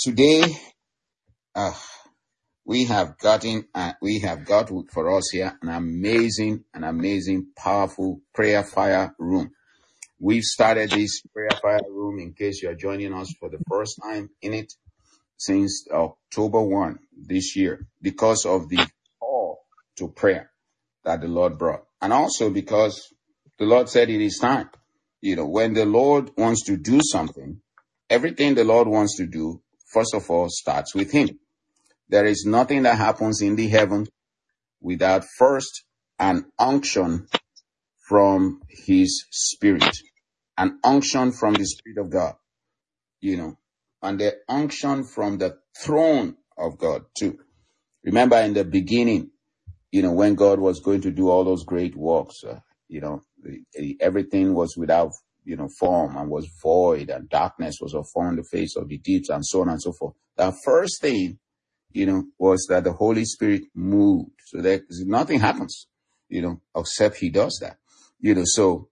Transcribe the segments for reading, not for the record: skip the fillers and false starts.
Today, we have got for us here an amazing, powerful prayer fire room. We've started this prayer fire room, in case you are joining us for the first time in it, since October 1 this year, because of the call to prayer that the Lord brought. And also because the Lord said it is time. When the Lord wants to do something, everything the Lord wants to do, first of all, starts with Him. There is nothing that happens in the heaven without first an unction from His Spirit, an unction from the Spirit of God, and the unction from the throne of God too. Remember in the beginning, when God was going to do all those great works, everything was without, form and was void, and darkness was upon the face of the deeps, and so on and so forth. The first thing, was that the Holy Spirit moved. So that nothing happens, except He does that. So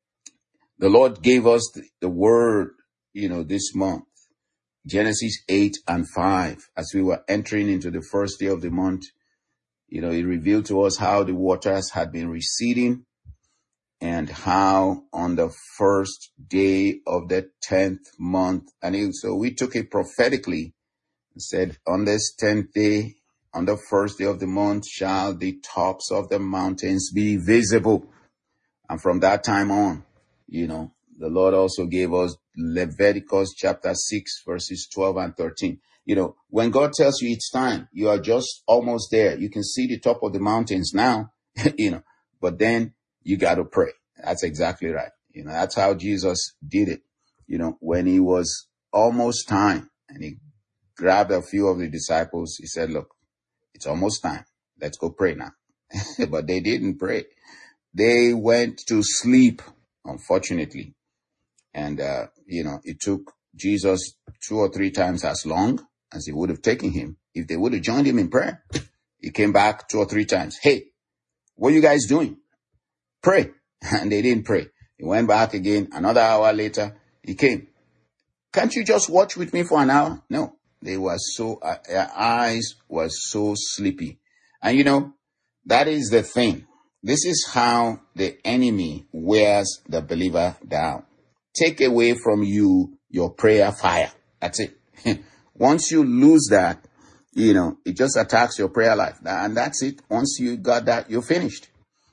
the Lord gave us the word, this month, Genesis 8 and 5, as we were entering into the first day of the month. It revealed to us how the waters had been receding, and how on the first day of the 10th month, so we took it prophetically and said, on this 10th day, on the first day of the month, shall the tops of the mountains be visible. And from that time on, the Lord also gave us Leviticus chapter 6, verses 12 and 13. When God tells you it's time, you are just almost there. You can see the top of the mountains now, but then you got to pray. That's exactly right. That's how Jesus did it. When he was almost time, and he grabbed a few of the disciples, he said, look, it's almost time. Let's go pray now. But they didn't pray. They went to sleep, unfortunately. And, it took Jesus 2 or 3 times as long as it would have taken him if they would have joined him in prayer. He came back 2 or 3 times. Hey, what are you guys doing? Pray. And they didn't pray. He went back again. Another hour later, he came. Can't you just watch with me for an hour? No, they were their eyes were so sleepy. And that is the thing. This is how the enemy wears the believer down. Take away from you your prayer fire. That's it. Once you lose that, it just attacks your prayer life. And that's it. Once you got that, you're finished.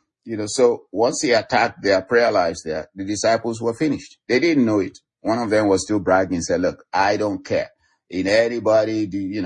So once he attacked their prayer lives there, the disciples were finished. They didn't know it. One of them was still bragging and said, look, I don't care. In anybody,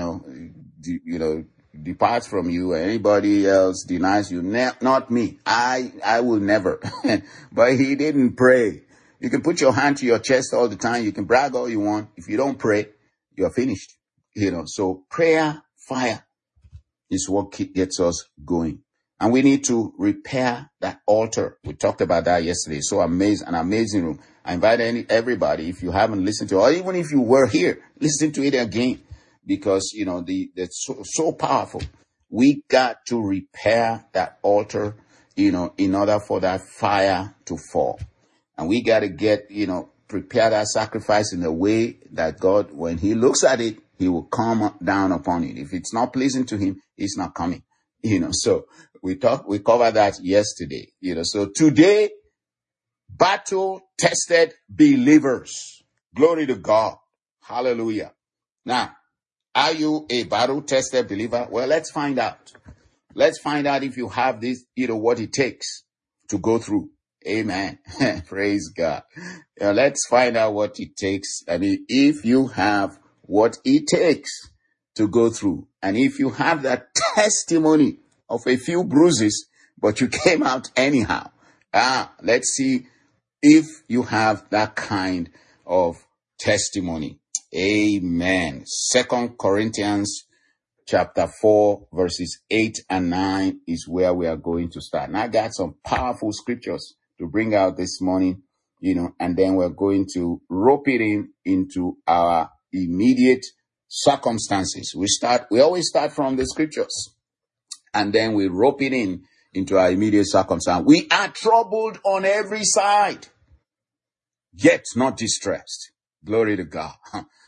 departs from you, anybody else denies you, not me. I will never. But he didn't pray. You can put your hand to your chest all the time. You can brag all you want. If you don't pray, you're finished. So prayer fire is what gets us going. And we need to repair that altar. We talked about that yesterday. So an amazing room. I invite everybody, if you haven't listened to it, or even if you were here, listen to it again. Because, that's so powerful. We got to repair that altar, in order for that fire to fall. And we got to prepare that sacrifice in a way that God, when He looks at it, He will come down upon it. If it's not pleasing to Him, it's not coming. So we covered that yesterday. So today, battle-tested believers. Glory to God. Hallelujah. Now, are you a battle-tested believer? Well, let's find out. Let's find out if you have this, what it takes to go through. Amen. Praise God. Let's find out what it takes. If you have what it takes to go through, and if you have that testimony of a few bruises, but you came out anyhow. Let's see if you have that kind of testimony. Amen. 2 Corinthians chapter 4, verses 8 and 9 is where we are going to start. And I got some powerful scriptures to bring out this morning, and then we're going to rope it into our immediate circumstances. We always start from the scriptures, and then we rope it into our immediate circumstance. We are troubled on every side, yet not distressed. Glory to God.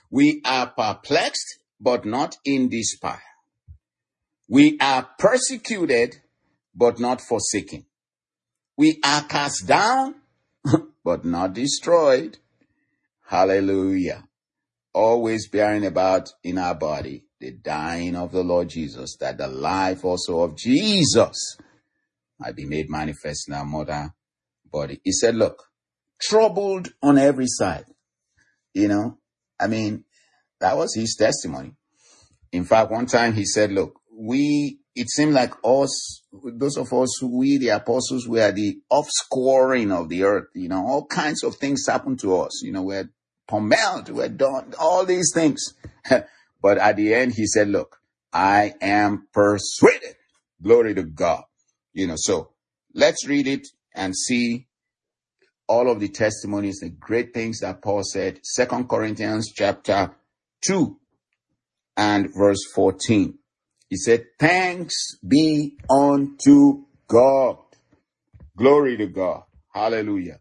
We are perplexed, but not in despair. We are persecuted, but not forsaken. We are cast down, but not destroyed. Hallelujah. Always bearing about in our body the dying of the Lord Jesus, that the life also of Jesus might be made manifest in our mortal body. He said, look, troubled on every side. That was his testimony. In fact, one time he said, look, it seemed like us, those of us, the apostles, were the offscoring of the earth. All kinds of things happened to us. We're pummeled, we're done, all these things. But at the end, he said, look, I am persuaded. Glory to God. So let's read it and see all of the testimonies, the great things that Paul said. 2 Corinthians chapter 2 and verse 14. He said, thanks be unto God. Glory to God. Hallelujah.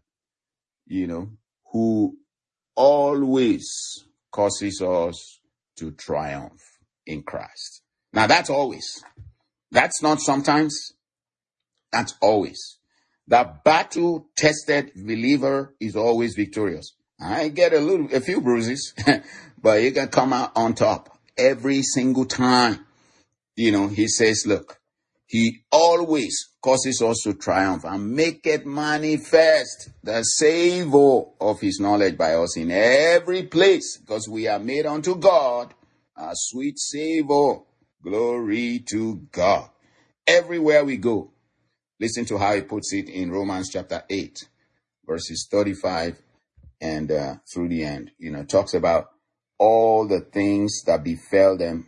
Who always causes us to triumph in Christ. Now that's always. That's not sometimes. That's always. The battle-tested believer is always victorious. I get a few bruises, but you can come out on top every single time. He says, look, he always causes us to triumph and make it manifest the savor of his knowledge by us in every place, because we are made unto God a sweet savor. Glory to God. Everywhere we go. Listen to how he puts it in Romans chapter 8, verses 35 and through the end. Talks about all the things that befell them.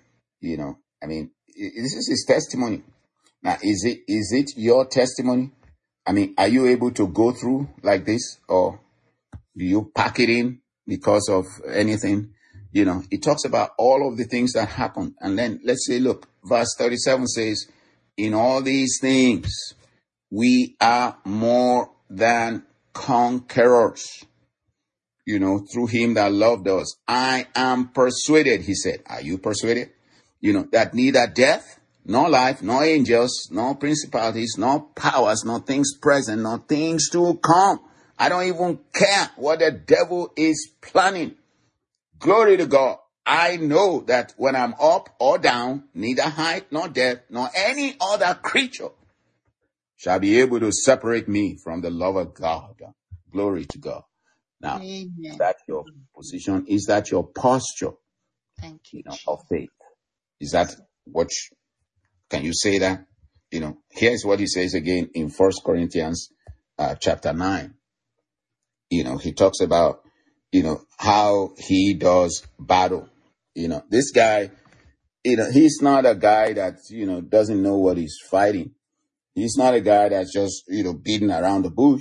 This is his testimony. Now, is it your testimony? Are you able to go through like this, or do you pack it in because of anything? It talks about all of the things that happened. And then let's say, look, verse 37 says, in all these things, we are more than conquerors, through him that loved us. I am persuaded, he said. Are you persuaded? That neither death, nor life, nor angels, nor principalities, nor powers, nor things present, nor things to come. I don't even care what the devil is planning. Glory to God. I know that when I'm up or down, neither height, nor depth, nor any other creature shall be able to separate me from the love of God. Glory to God. Now, Amen. Is that your position? Is that your posture? Thank you, Of faith? Is that what? Can you say that? Here's what he says again in 1 Corinthians chapter 9. He talks about, how he does battle. This guy, he's not a guy that, doesn't know what he's fighting. He's not a guy that's just, beating around the bush.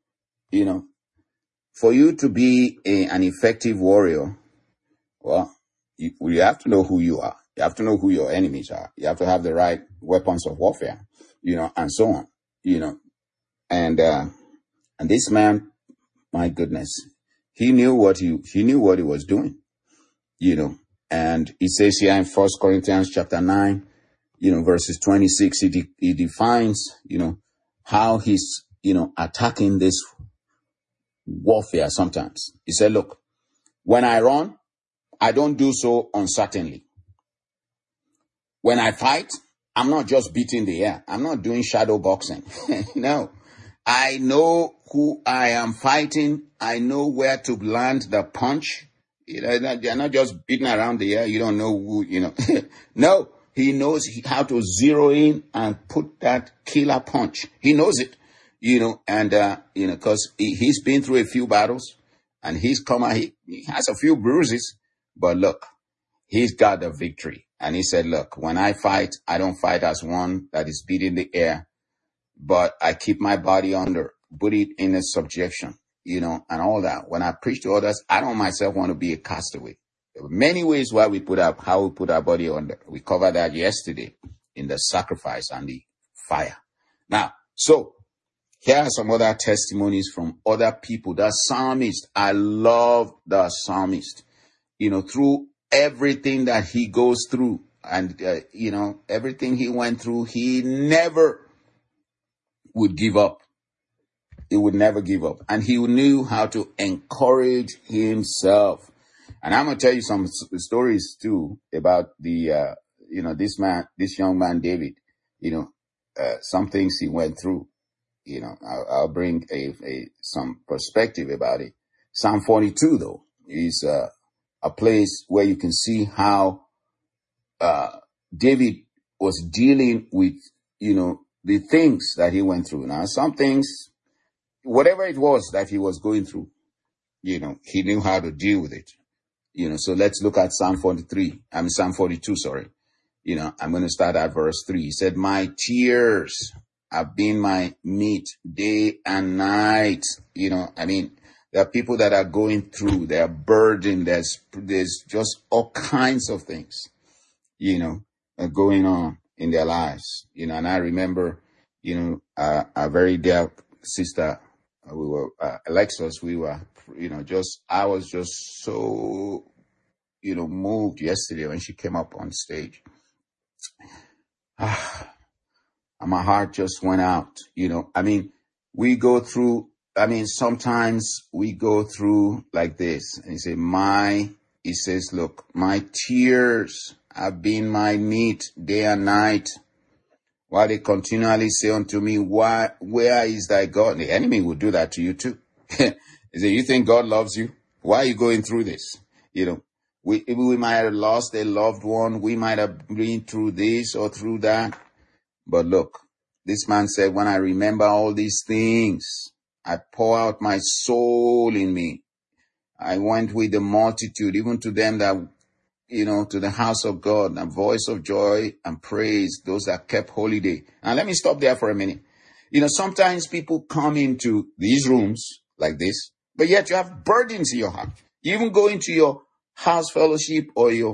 For you to be an effective warrior, well, you have to know who you are. You have to know who your enemies are. You have to have the right weapons of warfare, and so on, and this man, my goodness, he knew what he was doing, and he says here in 1 Corinthians chapter 9, verses 26, he defines, how he's, attacking this warfare sometimes. He said, look, when I run, I don't do so uncertainly. When I fight, I'm not just beating the air. I'm not doing shadow boxing. No. I know who I am fighting. I know where to land the punch. You're not just beating around the air. You don't know who, No, he knows how to zero in and put that killer punch. He knows it, because he's been through a few battles and he's come out, he has a few bruises, but look, he's got the victory. And he said, look, when I fight, I don't fight as one that is beating the air, but I keep my body under, put it in a subjection, and all that. When I preach to others, I don't myself want to be a castaway. There are many ways how we put our body under. We covered that yesterday in the sacrifice and the fire. Now, so here are some other testimonies from other people. The psalmist, I love the psalmist. through everything that he goes through and, everything he went through, he never would give up. He would never give up. And he knew how to encourage himself. And I'm going to tell you some stories too about this young man, David, some things he went through. I'll bring some perspective about it. Psalm 42 though is, a place where you can see how, David was dealing with, the things that he went through. Now, some things, whatever it was that he was going through, he knew how to deal with it. So let's look at Psalm 42, sorry. I'm going to start at verse 3. He said, my tears have been my meat day and night. There are people that are going through, they are burdened. There's just all kinds of things, going on in their lives, and I remember, a very dear sister, we were, Alexis, we were, I was just so, moved yesterday when she came up on stage. And my heart just went out, we go through, sometimes we go through like this and he says, look, my tears have been my meat day and night, while they continually say unto me, where is thy God? The enemy will do that to you too. He said, you think God loves you? Why are you going through this? We might have lost a loved one. We might have been through this or through that. But look, this man said, when I remember all these things, I pour out my soul in me. I went with the multitude, even to them that, to the house of God, a voice of joy and praise, those that kept holiday. Now, let me stop there for a minute. Sometimes people come into these rooms like this, but yet you have burdens in your heart. You even go into your house fellowship or your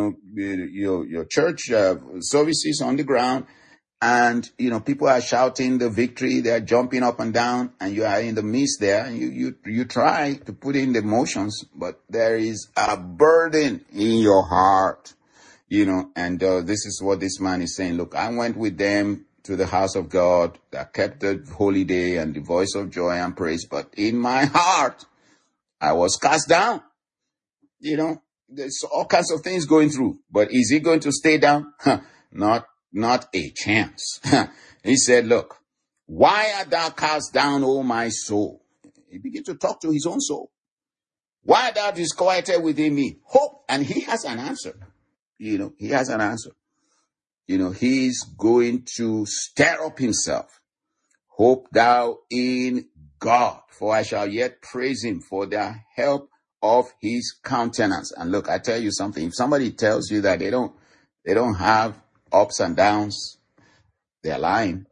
church services on the ground, and, people are shouting the victory. They're jumping up and down, and you are in the midst there. And you try to put in the emotions, but there is a burden in your heart, and this is what this man is saying. Look, I went with them to the house of God that kept the holy day and the voice of joy and praise. But in my heart, I was cast down. There's all kinds of things going through, but is he going to stay down? Not a chance. He said, look, why art thou cast down, O my soul? He began to talk to his own soul. Why art thou disquieted within me? Hope. And he has an answer. He has an answer. He's going to stir up himself. Hope thou in God, for I shall yet praise him for the help of his countenance. And look, I tell you something. If somebody tells you that they don't have ups and downs, they're lying.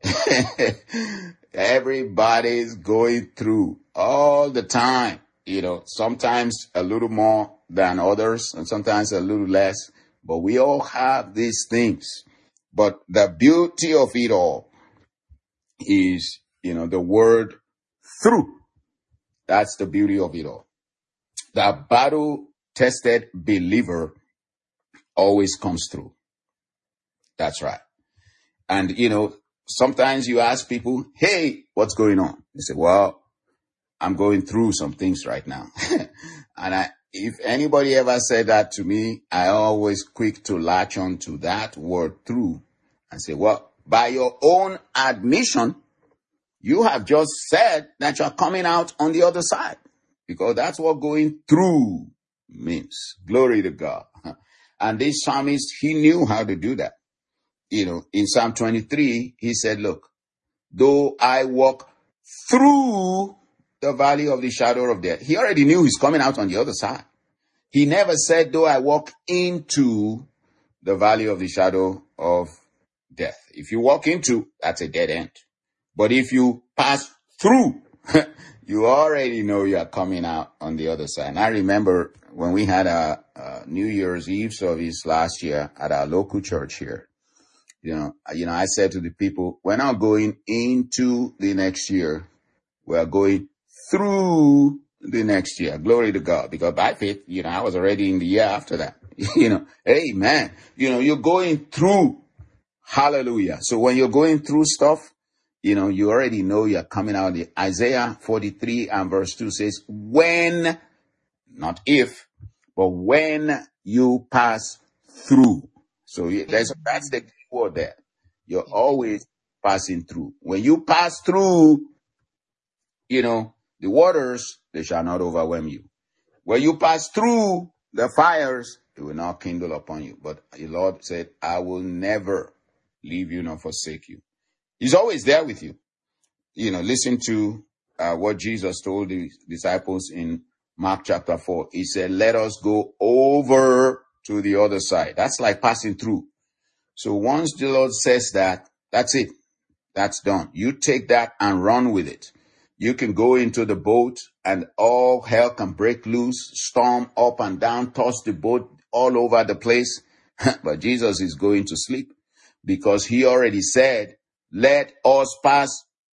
Everybody's going through all the time, sometimes a little more than others and sometimes a little less, but we all have these things. But the beauty of it all is, the word through. That's the beauty of it all. The battle-tested believer always comes through. That's right. And, sometimes you ask people, hey, what's going on? They say, well, I'm going through some things right now. And if anybody ever said that to me, I always quick to latch on to that word through and say, well, by your own admission, you have just said that you're coming out on the other side, because that's what going through means. Glory to God. And this psalmist, he knew how to do that. In Psalm 23, he said, look, though I walk through the valley of the shadow of death. He already knew he's coming out on the other side. He never said, though I walk into the valley of the shadow of death. If you walk into, that's a dead end. But if you pass through, you already know you are coming out on the other side. And I remember when we had a New Year's Eve service last year at our local church here. I said to the people, we're not going into the next year. We're going through the next year. Glory to God. Because by faith, I was already in the year after that. Amen. You're going through. Hallelujah. So when you're going through stuff, you already know you're coming out. Isaiah 43 and verse 2 says, when, not if, but when you pass through. So that's the key word there. You're always passing through. When you pass through, the waters, they shall not overwhelm you. When you pass through the fires, it will not kindle upon you. But the Lord said, I will never leave you nor forsake you. He's always there with you. Listen to what Jesus told the disciples in Mark chapter 4. He said, let us go over to the other side. That's like passing through. So once the Lord says that, that's it. That's done. You take that and run with it. You can go into the boat and all hell can break loose, storm up and down, toss the boat all over the place. But Jesus is going to sleep because he already said, let us pass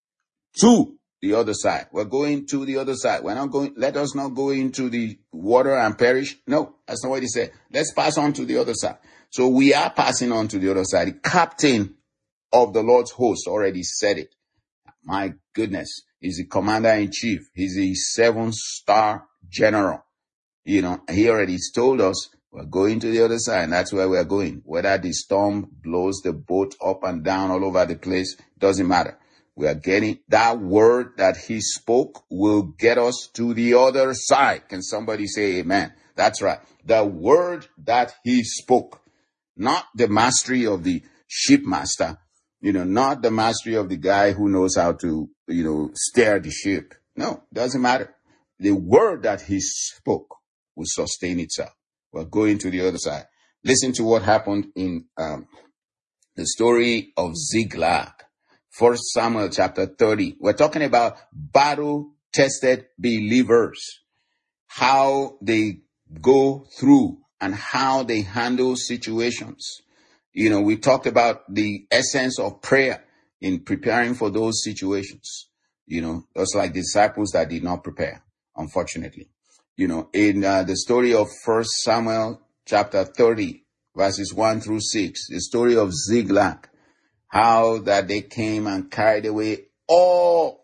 to the other side. We're going to the other side. We're not going, let us not go into the water and perish. No, that's not what he said. Let's pass on to the other side. So we are passing on to the other side. The captain of the Lord's host already said it. My goodness. He's the commander-in-chief. He's the 7-star general. He already told us we're going to the other side. And that's where we're going. Whether the storm blows the boat up and down all over the place, doesn't matter. We are getting that word that he spoke will get us to the other side. Can somebody say amen? That's right. The word that he spoke, not the mastery of the shipmaster, not the mastery of the guy who knows how to, steer the ship. No, doesn't matter. The word that he spoke will sustain itself. We're going to the other side. Listen to what happened in the story of Ziklag. 1 Samuel chapter 30. We're talking about battle-tested believers. How they go through and how they handle situations. We talked about the essence of prayer in preparing for those situations. Just like the disciples that did not prepare, unfortunately. In the story of 1 Samuel chapter 30, verses 1 through 6, the story of Ziklag, how that they came and carried away all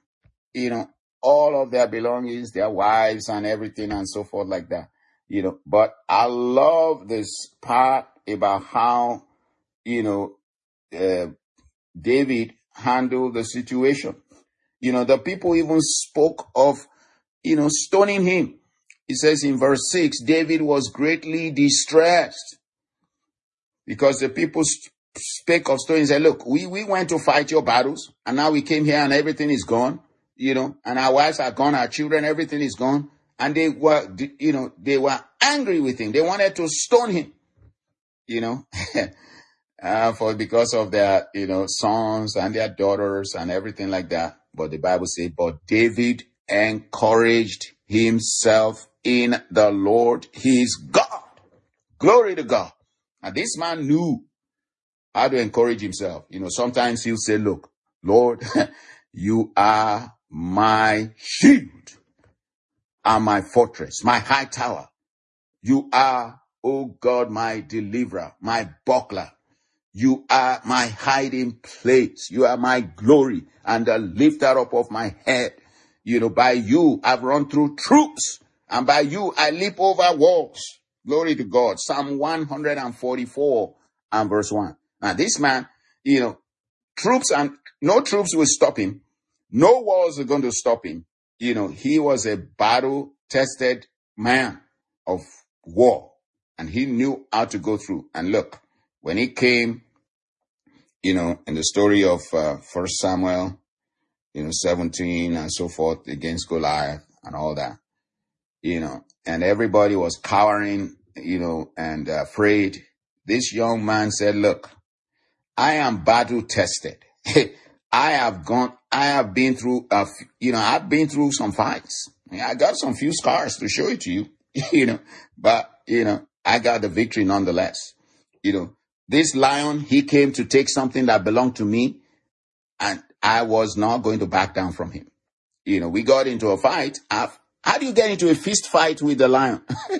of their belongings, their wives and everything and so forth like that. But I love this part about how, David handled the situation. The people even spoke of, stoning him. It says in verse 6, David was greatly distressed because the people spake of stoning and said, look, we went to fight your battles and now we came here and everything is gone, and our wives are gone, our children, everything is gone. And they were, they were angry with him. They wanted to stone him, because of their, sons and their daughters and everything like that. But the Bible says, but David encouraged himself in the Lord his God. Glory to God. And this man knew how to encourage himself. Sometimes he'll say, look, Lord, you are my shield and my fortress, my high tower. You are, oh God, my deliverer, my buckler. You are my hiding place. You are my glory and the lifter up of my head. By you, I've run through troops, and by you, I leap over walls. Glory to God. Psalm 144 and verse 1. Now, this man, troops and no troops will stop him. No walls are going to stop him. He was a battle-tested man of war, and he knew how to go through. And look, when he came, in the story of 1 Samuel, 17 and so forth against Goliath and all that, and everybody was cowering, and afraid. This young man said, look, I am battle tested. I have been through, I've been through some fights. I got some few scars to show it to you, but, I got the victory nonetheless. This lion, he came to take something that belonged to me, and I was not going to back down from him. We got into a fight. How do you get into a fist fight with the lion?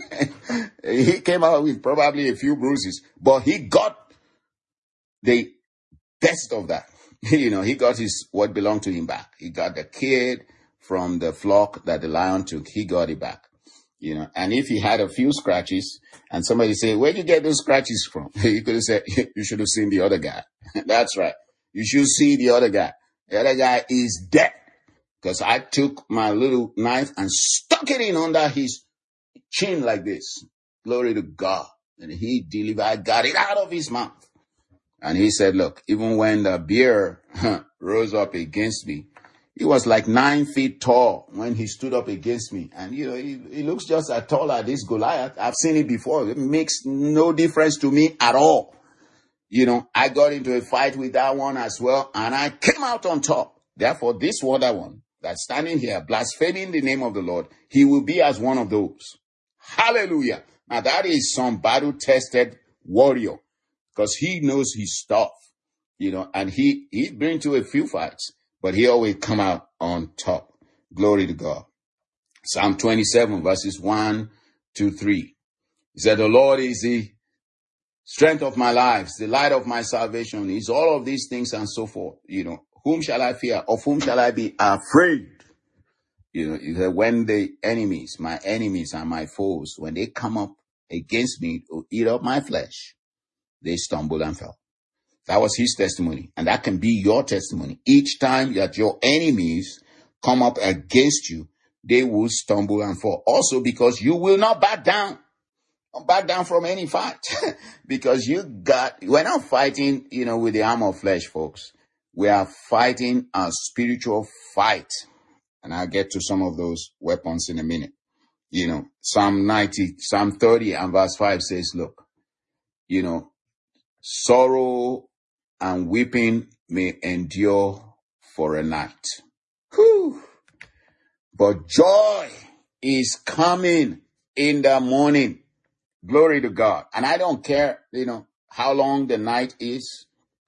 He came out with probably a few bruises, but he got the best of that. He got what belonged to him back. He got the kid from the flock that the lion took. He got it back. And if he had a few scratches and somebody say, where'd you get those scratches from? He could have said, you should have seen the other guy. That's right. You should see the other guy. The other guy is dead because I took my little knife and stuck it in under his chin like this. Glory to God. And he delivered, I got it out of his mouth. And he said, look, even when the bear rose up against me, he was like 9 feet tall when he stood up against me. And, he looks just as tall as this Goliath. I've seen it before. It makes no difference to me at all. I got into a fight with that one as well, and I came out on top. Therefore, this other one that's standing here, blaspheming the name of the Lord, he will be as one of those. Hallelujah. Now, that is some battle-tested warrior because he knows his stuff, and he's been to a few fights, but he always come out on top. Glory to God. Psalm 27, verses 1 to 3. He said, the Lord is the strength of my life, the light of my salvation, is all of these things and so forth. Whom shall I fear? Of whom shall I be afraid? When the enemies, my enemies and my foes, when they come up against me to eat up my flesh, they stumble and fell. That was his testimony. And that can be your testimony. Each time that your enemies come up against you, they will stumble and fall. Also because you will not back down. Don't back down from any fight. Because we're not fighting, with the arm of flesh, folks. We are fighting a spiritual fight. And I'll get to some of those weapons in a minute. Psalm 30 and verse 5 says, look, sorrow and weeping may endure for a night. Whew. But joy is coming in the morning. Glory to God. And I don't care, how long the night is.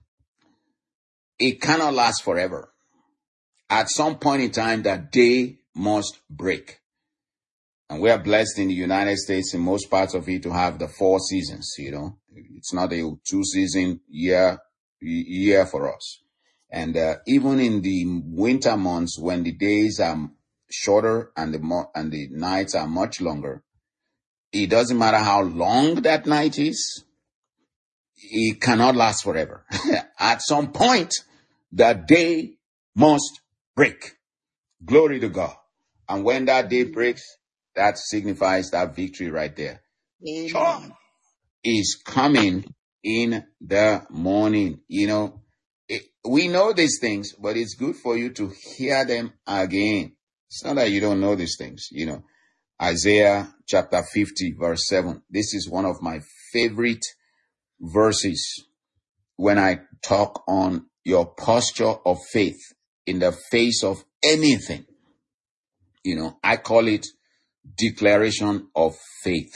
It cannot last forever. At some point in time, that day must break. And we are blessed in the United States, in most parts of it, to have the 4 seasons, It's not a 2-season year for us. And even in the winter months, when the days are shorter and the nights are much longer, it doesn't matter how long that night is, it cannot last forever. At some point, the day must break. Glory to God. And when that day breaks, that signifies that victory right there. Joy is coming in the morning. We know these things, but it's good for you to hear them again. It's not that you don't know these things, Isaiah chapter 50, verse 7. This is one of my favorite verses when I talk on your posture of faith in the face of anything. I call it declaration of faith.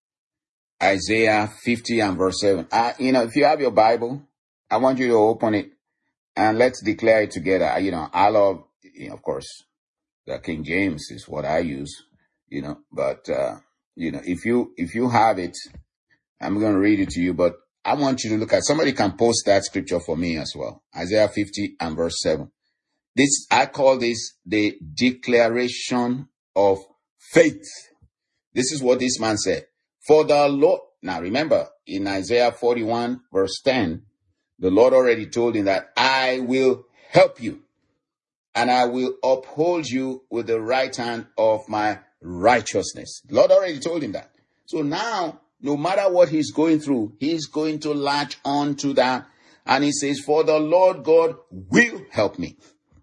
Isaiah 50 and verse 7. If you have your Bible, I want you to open it and let's declare it together. I love, of course, the King James is what I use, but, if you have it, I'm going to read it to you, but I want you to look at, somebody can post that scripture for me as well. Isaiah 50 and verse 7. I call this the declaration of faith. This is what this man said. For the Lord, now remember, in Isaiah 41 verse 10, the Lord already told him that I will help you and I will uphold you with the right hand of my righteousness. The Lord already told him that. So now, no matter what he's going through, he's going to latch on to that. And he says, for the Lord God will help me.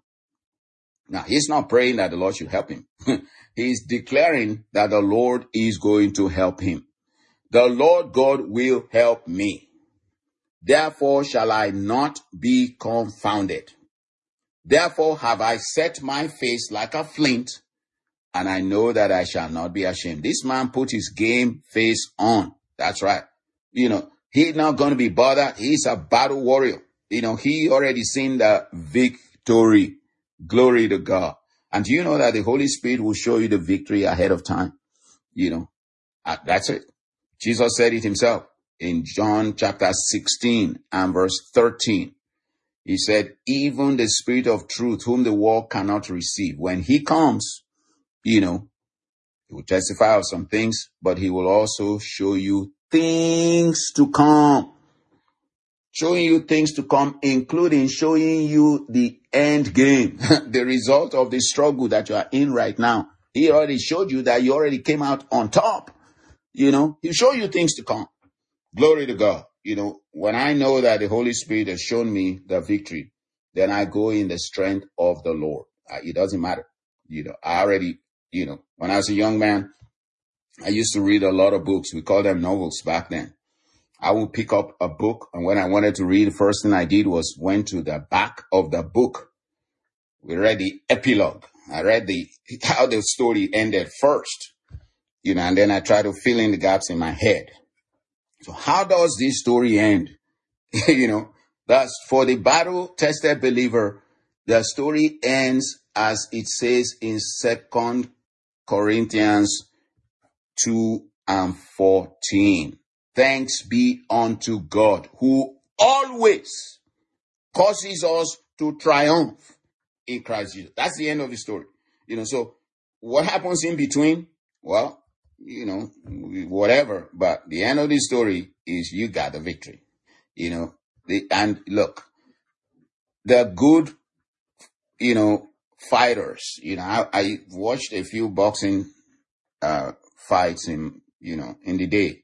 Now, he's not praying that the Lord should help him. He's declaring that the Lord is going to help him. The Lord God will help me. Therefore shall I not be confounded. Therefore have I set my face like a flint, and I know that I shall not be ashamed. This man put his game face on. That's right. He's not going to be bothered. He's a battle warrior. He already seen the victory. Glory to God. And do you know that the Holy Spirit will show you the victory ahead of time? That's it. Jesus said it himself in John chapter 16 and verse 13. He said, even the Spirit of truth, whom the world cannot receive, when he comes, he will testify of some things, but he will also show you things to come. Showing you things to come, including showing you the end game, the result of the struggle that you are in right now. He already showed you that you already came out on top. He'll show you things to come. Glory to God. When I know that the Holy Spirit has shown me the victory, then I go in the strength of the Lord. It doesn't matter. I already, when I was a young man, I used to read a lot of books. We called them novels back then. I would pick up a book, and when I wanted to read, the first thing I did was went to the back of the book. We read the epilogue. I read how the story ended first, and then I try to fill in the gaps in my head. So how does this story end? That's for the battle-tested believer. The story ends as it says in 2 Corinthians 2:14. Thanks be unto God, who always causes us to triumph in Christ Jesus. That's the end of the story. So what happens in between? Well, whatever. But the end of the story is you got the victory. And look, the good, fighters, I watched a few boxing fights in the day.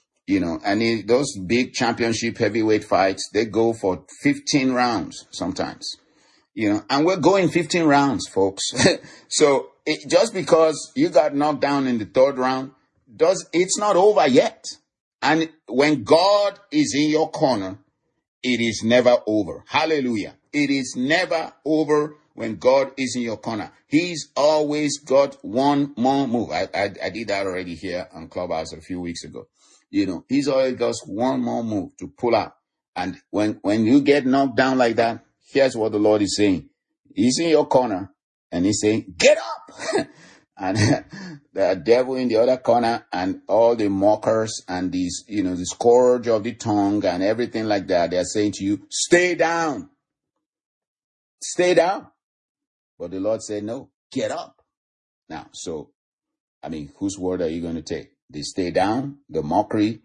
And those big championship heavyweight fights, they go for 15 rounds sometimes, and we're going 15 rounds, folks. So just because you got knocked down in the third round, it's not over yet. And when God is in your corner, it is never over. Hallelujah. It is never over when God is in your corner. He's always got one more move. I did that already here on Clubhouse a few weeks ago. He's always got one more move to pull out. And when you get knocked down like that, here's what the Lord is saying. He's in your corner and he's saying, get up. And the devil in the other corner and all the mockers and these, the scourge of the tongue and everything like that, they're saying to you, stay down. Stay down. But the Lord said, no, get up. Now, so, whose word are you going to take? The stay down, the mockery,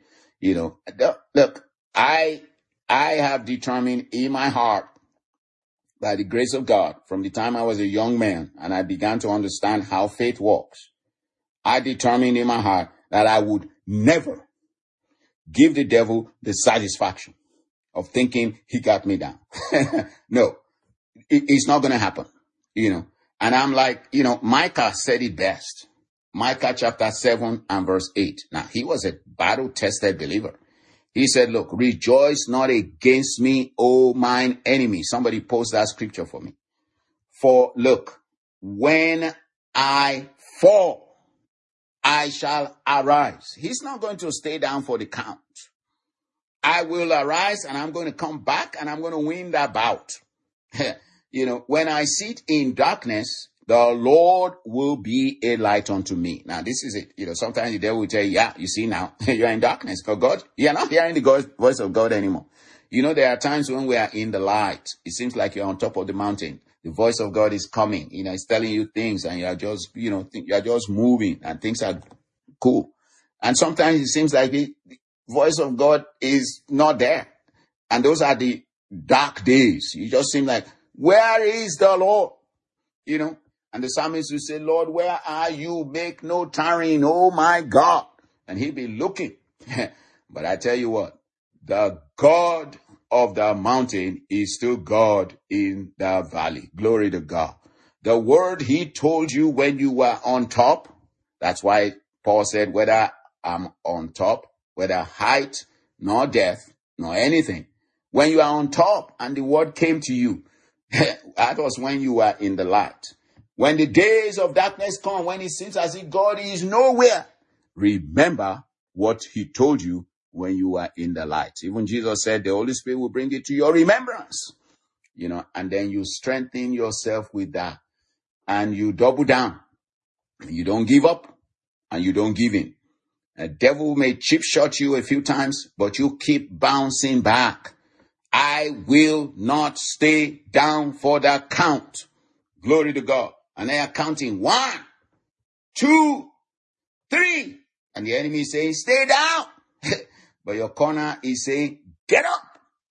Look, I have determined in my heart, by the grace of God, from the time I was a young man and I began to understand how faith works, I determined in my heart that I would never give the devil the satisfaction of thinking he got me down. No, it's not going to happen, And I'm like, Micah said it best. Micah chapter 7 and verse 8. Now, he was a battle-tested believer. He said, look, rejoice not against me, O mine enemy. Somebody post that scripture for me. For look, when I fall, I shall arise. He's not going to stay down for the count. I will arise and I'm going to come back and I'm going to win that bout. When I sit in darkness, the Lord will be a light unto me. Now, this is it. Sometimes the devil will tell you, yeah, you see now, you're in darkness. Because God, you're not hearing the voice of God anymore. There are times when we are in the light. It seems like you're on top of the mountain. The voice of God is coming. It's telling you things and you're just, you're just moving and things are cool. And sometimes it seems like the voice of God is not there. And those are the dark days. You just seem like, where is the Lord? And the psalmist will say, Lord, where are you? Make no tarrying, oh my God. And he'll be looking. But I tell you what, the God of the mountain is still God in the valley. Glory to God. The word he told you when you were on top, that's why Paul said, whether I'm on top, whether height, nor depth, nor anything. When you are on top and the word came to you, that was when you were in the light. When the days of darkness come, when it seems as if God is nowhere, remember what he told you when you were in the light. Even Jesus said the Holy Spirit will bring it to your remembrance, and then you strengthen yourself with that. and you double down. You don't give up and you don't give in. The devil may chip shot you a few times, but you keep bouncing back. I will not stay down for the count. Glory to God. And they are counting 1, 2, 3. And the enemy is saying, stay down. But your corner is saying, get up.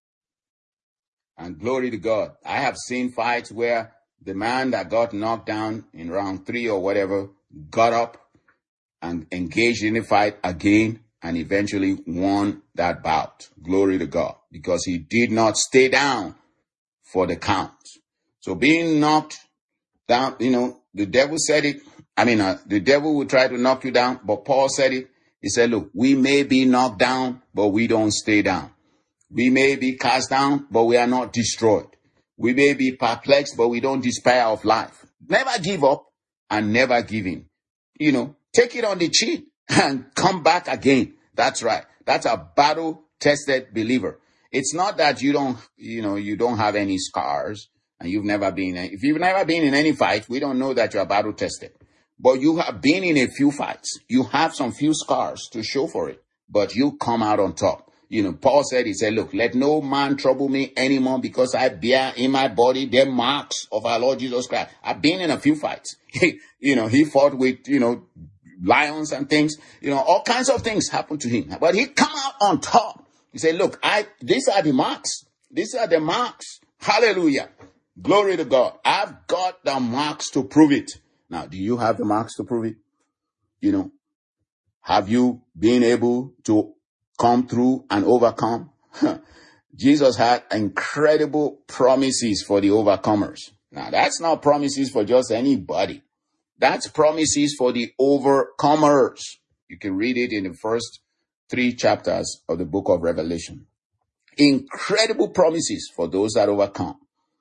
And glory to God. I have seen fights where the man that got knocked down in round 3 or whatever got up and engaged in the fight again and eventually won that bout. Glory to God. Because he did not stay down for the count. So being knocked down, the devil said it. The devil will try to knock you down, but Paul said it. He said, look, we may be knocked down, but we don't stay down. We may be cast down, but we are not destroyed. We may be perplexed, but we don't despair of life. Never give up and never give in. Take it on the chin and come back again. That's right. That's a battle-tested believer. It's not that you don't have any scars and if you've never been in any fight, we don't know that you are battle-tested. But you have been in a few fights. You have some few scars to show for it, but you come out on top. Paul said, look, let no man trouble me anymore because I bear in my body the marks of our Lord Jesus Christ. I've been in a few fights. He fought with, lions and things, all kinds of things happened to him, but he come out on top. He said, look, these are the marks. These are the marks. Hallelujah. Glory to God. I've got the marks to prove it. Now, do you have the marks to prove it? Have you been able to come through and overcome? Jesus had incredible promises for the overcomers. Now, that's not promises for just anybody. That's promises for the overcomers. You can read it in the first 3 chapters of the book of Revelation. Incredible promises for those that overcome.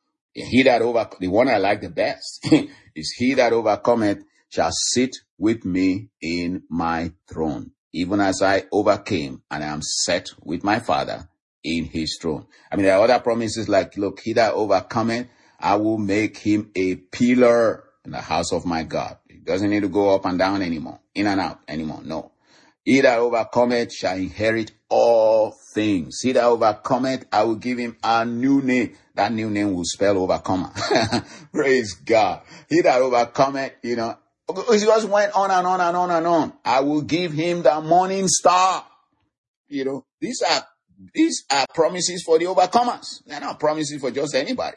The one I like the best is he that overcometh shall sit with me in my throne, even as I overcame and I am set with my Father in his throne. There are other promises like, look, he that overcometh, I will make him a pillar in the house of my God. He doesn't need to go up and down anymore, in and out anymore. No. He that overcometh shall inherit all things. He that overcometh, I will give him a new name. That new name will spell overcomer. Praise God. He that overcometh, it just went on and on and on and on. I will give him the morning star. These are promises for the overcomers. They're not promises for just anybody.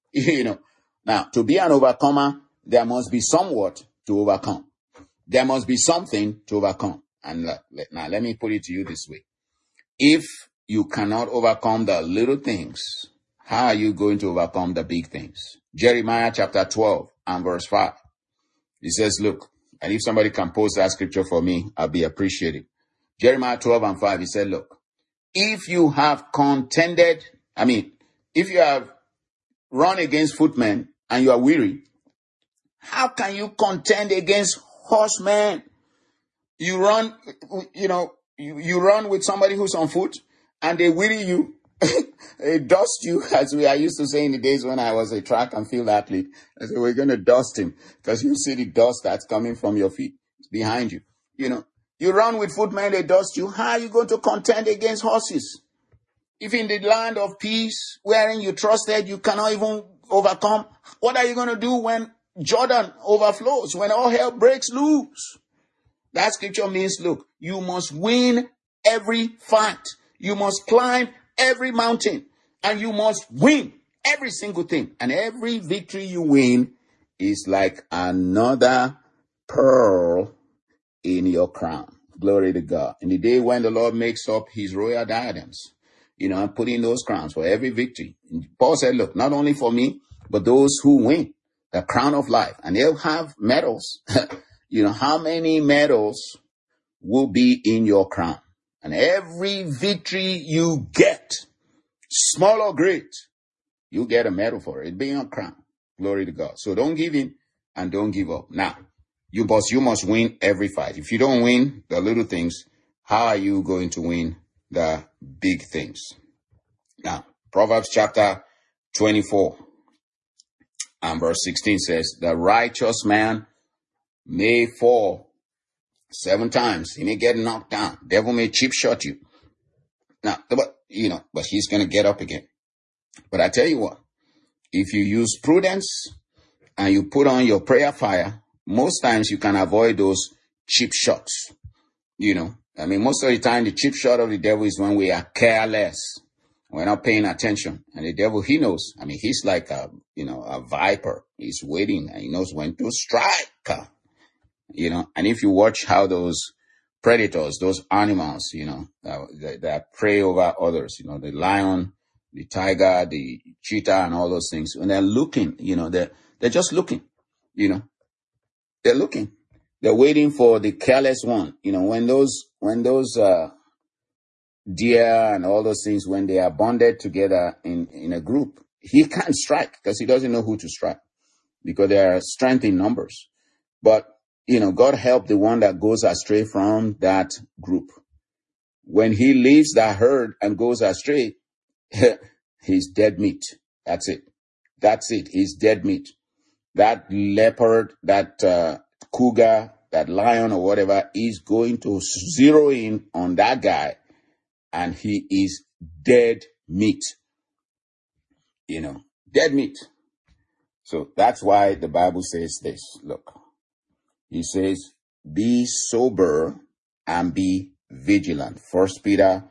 Now, to be an overcomer, there must be somewhat to overcome. There must be something to overcome. And now let me put it to you this way. If you cannot overcome the little things, how are you going to overcome the big things? Jeremiah chapter 12 and verse 5. It says, look, and if somebody can post that scripture for me, I'll be appreciative. Jeremiah 12 and 5, he said, look, if you have if you have run against footmen and you are weary, how can you contend against horsemen? You run, you run with somebody who's on foot and they weary you. They dust you, as I used to say in the days when I was a track and field athlete. I said, we're going to dust him because you see the dust that's coming from your feet behind you. You run with footmen, they dust you. How are you going to contend against horses? If in the land of peace, wherein you trusted, you cannot even overcome, what are you going to do when Jordan overflows, when all hell breaks loose? That scripture means, look, you must win every fight. You must climb every mountain. And you must win every single thing. And every victory you win is like another pearl in your crown. Glory to God. In the day when the Lord makes up his royal diadems, and putting those crowns for every victory. Paul said, look, not only for me, but those who win the crown of life. And they'll have medals. How many medals will be in your crown? And every victory you get, small or great, you get a medal for it. It'll be your crown. Glory to God. So don't give in and don't give up. Now, you must win every fight. If you don't win the little things, how are you going to win the big things? Now, Proverbs chapter 24 And verse 16 says, the righteous man may fall 7 times. He may get knocked down. Devil may chip shot you. Now, but he's going to get up again. But I tell you what, if you use prudence and you put on your prayer fire, most times you can avoid those chip shots. Most of the time the chip shot of the devil is when we are careless. We're not paying attention. And the devil, he knows. He's like a viper. He's waiting and he knows when to strike. And if you watch how those predators, those animals, that prey over others, the lion, the tiger, the cheetah, and all those things, when they're looking, they're just looking, they're looking. They're waiting for the careless one. When those deer and all those things, when they are bonded together in a group, he can't strike because he doesn't know who to strike because there are strength in numbers. But, God help the one that goes astray from that group. When he leaves that herd and goes astray, he's dead meat. That's it. He's dead meat. That leopard, that cougar, that lion or whatever is going to zero in on that guy and he is dead meat. Dead meat. So that's why the Bible says this. Look, he says, be sober and be vigilant. 1 Peter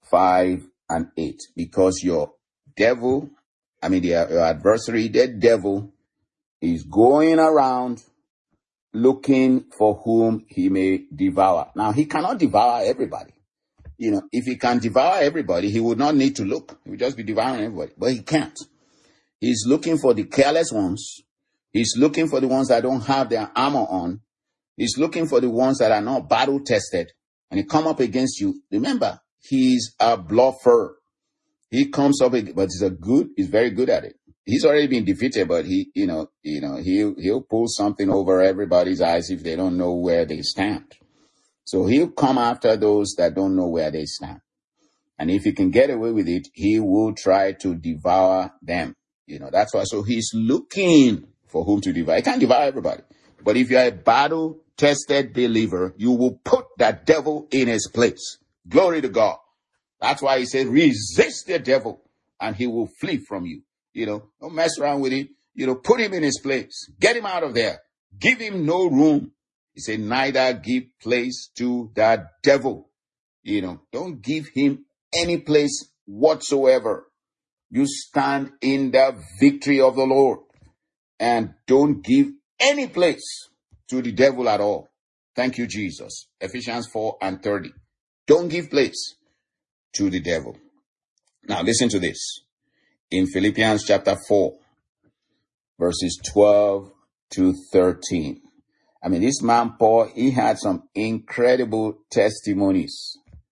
5:8. Because your devil, your adversary, the devil, is going around looking for whom he may devour. Now, he cannot devour everybody. If he can devour everybody, he would not need to look. He would just be devouring everybody. But he can't. He's looking for the careless ones. He's looking for the ones that don't have their armor on. He's looking for the ones that are not battle tested. And he come up against you. Remember, he's a bluffer. He comes up, but he's very good at it. He's already been defeated, but he'll pull something over everybody's eyes if they don't know where they stand. So he'll come after those that don't know where they stand. And if he can get away with it, he will try to devour them. That's why. So he's looking for whom to devour. He can't devour everybody. But if you're a battle-tested believer, you will put that devil in his place. Glory to God. That's why he said, resist the devil and he will flee from you. Don't mess around with it. Put him in his place. Get him out of there. Give him no room. He said, neither give place to that devil. Don't give him any place whatsoever. You stand in the victory of the Lord and don't give any place to the devil at all. Thank you, Jesus. Ephesians 4:30. Don't give place to the devil. Now listen to this. In Philippians chapter 4, verses 12 to 13. This man, Paul, he had some incredible testimonies.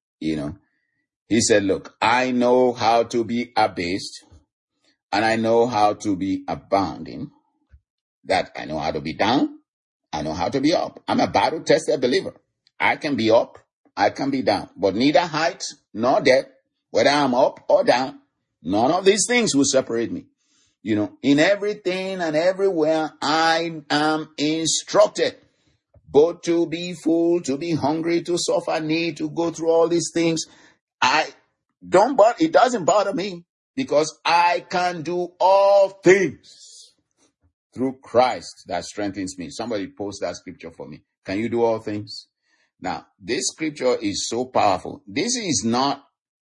He said, look, I know how to be abased and I know how to be abounding. That I know how to be down. I know how to be up. I'm a battle-tested believer. I can be up. I can be down. But neither height nor depth, whether I'm up or down, none of these things will separate me. In everything and everywhere, I am instructed both to be full, to be hungry, to suffer need, to go through all these things. It doesn't bother me because I can do all things through Christ that strengthens me. Somebody post that scripture for me. Can you do all things? Now, this scripture is so powerful. This is not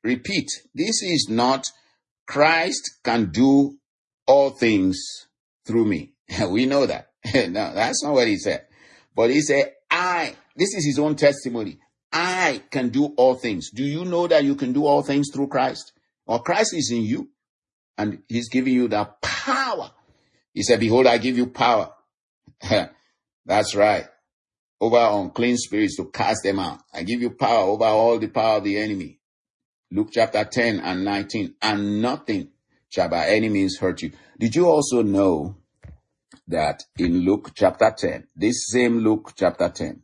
Christ can do all things through me. We know that. No, that's not what he said. But he said, this is his own testimony. I can do all things. Do you know that you can do all things through Christ? Or Christ is in you and he's giving you the power. He said, behold, I give you power. That's right. Over unclean spirits to cast them out. I give you power over all the power of the enemy. Luke chapter 10:19. And nothing shall by any means hurt you. Did you also know that in Luke chapter 10, this same Luke chapter 10,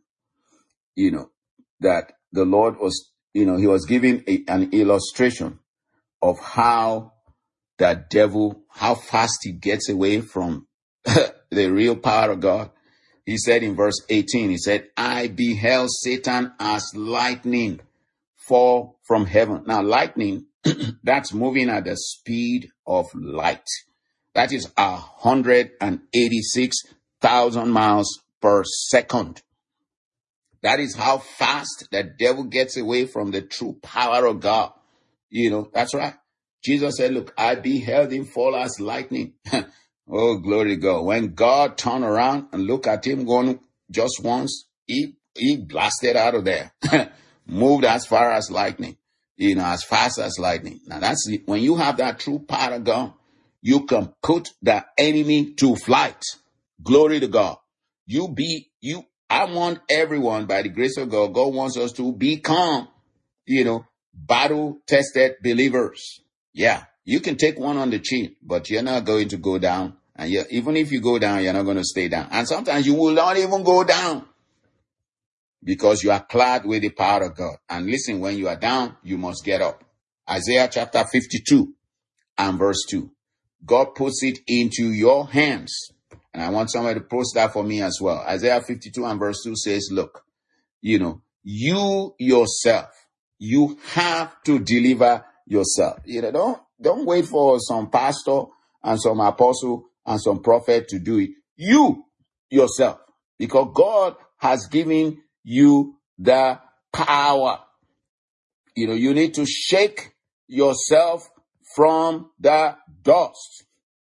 that the Lord was, he was giving an illustration of how the devil, how fast he gets away from the real power of God. He said in verse 18, he said, I beheld Satan as lightning fall from heaven. Now, lightning, that's moving at the speed of light. That is 186,000 miles per second. That is how fast the devil gets away from the true power of God. That's right. Jesus said, look, I beheld him fall as lightning. Oh, glory to God. When God turned around and looked at him going just once, he blasted out of there. Moved as far as lightning, as fast as lightning. Now that's it. When you have that true power of God, you can put the enemy to flight. Glory to God. I want everyone, by the grace of God, God wants us to become, battle-tested believers. Yeah, you can take one on the chin, but you're not going to go down. And even if you go down, you're not going to stay down. And sometimes you will not even go down because you are clad with the power of God. And listen, when you are down, you must get up. Isaiah chapter 52 and verse 2. God puts it into your hands. And I want somebody to post that for me as well. Isaiah 52 and verse 2 says, look, you yourself, you have to deliver yourself. Don't wait for some pastor and some apostle and some prophet to do it. You yourself, because God has given you the power. You need to shake yourself from the dust.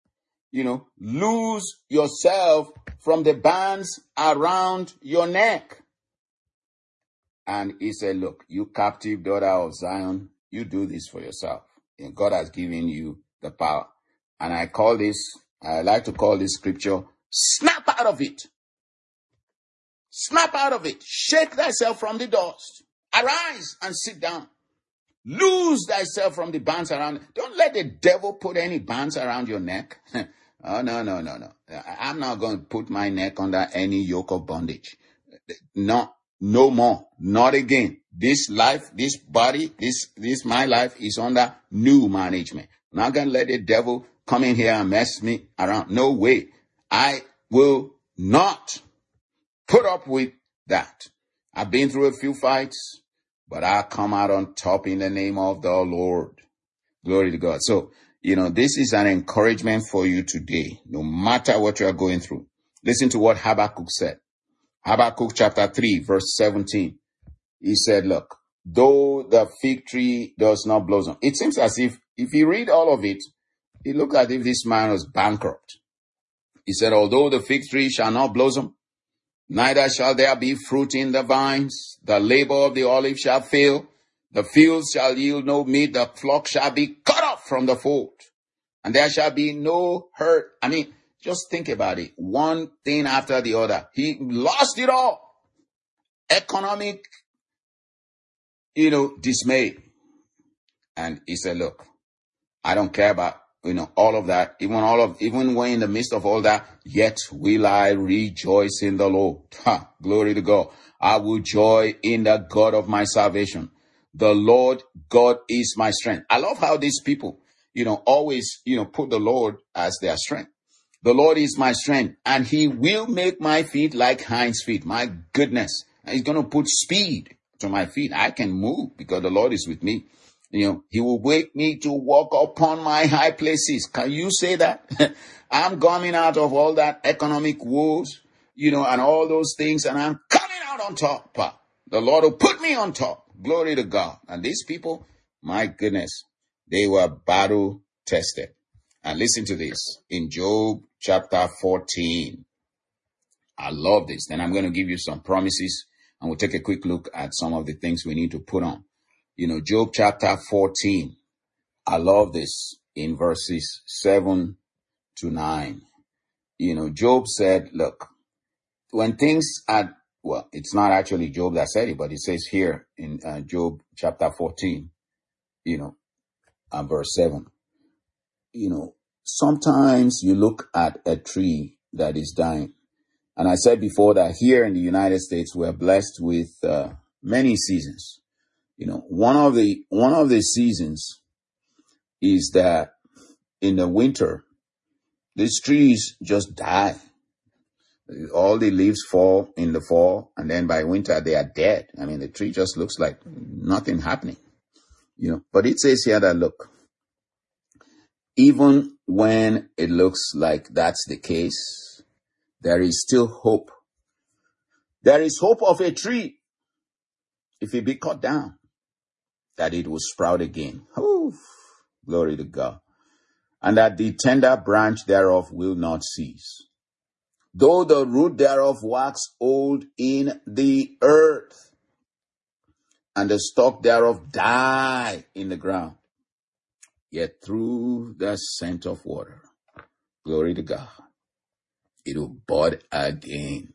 Lose yourself from the bands around your neck. And he said, look, you captive daughter of Zion, you do this for yourself. God has given you the power. And I like to call this scripture, snap out of it. Snap out of it. Shake thyself from the dust. Arise and sit down. Lose thyself from the bands around. Don't let the devil put any bands around your neck. Oh, no. I'm not going to put my neck under any yoke of bondage. No more. Not again. This life, this body, this my life is under new management. I'm not going to let the devil come in here and mess me around. No way. I will not put up with that. I've been through a few fights, but I'll come out on top in the name of the Lord. Glory to God. So, this is an encouragement for you today, no matter what you are going through. Listen to what Habakkuk said. Habakkuk chapter 3, verse 17. He said, look, though the fig tree does not blossom. It seems as if you read all of it, it looks as if this man was bankrupt. He said, although the fig tree shall not blossom, neither shall there be fruit in the vines, the labor of the olive shall fail, the fields shall yield no meat, the flock shall be cut off from the fold, and there shall be no herd. I mean, just think about it. One thing after the other. He lost it all. Economic, dismay. And he said, look, I don't care about, all of that. Even when in the midst of all that, yet will I rejoice in the Lord. Glory to God. I will joy in the God of my salvation. The Lord God is my strength. I love how these people, always, put the Lord as their strength. The Lord is my strength, and he will make my feet like hinds' feet. My goodness. He's going to put speed to my feet. I can move because the Lord is with me. He will make me to walk upon my high places. Can you say that? I'm coming out of all that economic woes, and all those things, and I'm coming out on top. The Lord will put me on top. Glory to God. And these people, my goodness, they were battle tested. And listen to this in Job chapter 14. I love this. Then I'm going to give you some promises and we'll take a quick look at some of the things we need to put on. Job chapter 14. I love this in verses 7 to 9. Job said, look, when things are, well, it's not actually Job that said it, but it says here in Job chapter 14, and verse 7. Sometimes you look at a tree that is dying. And I said before that here in the United States, we're blessed with many seasons. One of the seasons is that in the winter, These trees just die. All the leaves fall in the fall, and then by winter they are dead. I mean, the tree just looks like nothing happening, But it says here that, look, even when it looks like that's the case, there is still hope. There is hope of a tree, if it be cut down, that it will sprout again. Oh, glory to God. And that the tender branch thereof will not cease, though the root thereof wax old in the earth, and the stalk thereof die in the ground. Yet through the scent of water, glory to God, it will bud again.